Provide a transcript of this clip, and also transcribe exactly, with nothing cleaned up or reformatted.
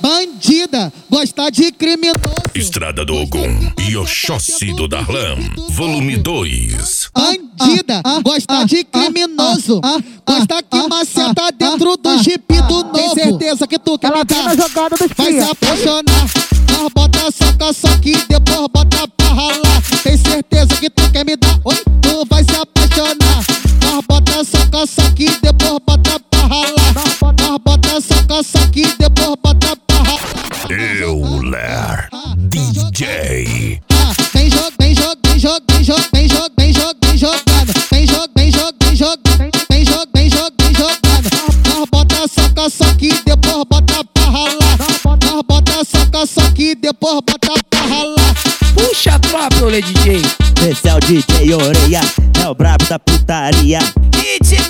bandida, gosta de criminoso. Estrada do Ogum e Oxóssi do Darlan, volume dois. Bandida, gosta de criminoso. Gosta que maceta dentro do jipe do novo. Tem certeza que tu quer me dar, vai se apaixonar. Nós bota soca, só que depois bota pra ralar. Tem certeza que tu quer me dar, oi, tu vai se apaixonar. Nós bota soca, só que depois bota pra ralar. Nós bota soca, só que depois bota pra ralar. Euler D J. Vem jogo, vem jogo, vem jogo, vem jogo, vem jogo, vem jogo, vem jogando. Vem jogo, vem jogo, vem jogo, vem jogo, vem jogo, vem jogando. Nós bota soca, só que depois bota pra ralar. Nós bota soca, só que depois bota pra ralar. Puxa a tropa, olê D J. Esse é o D J Orelha, é o brabo da putaria. D J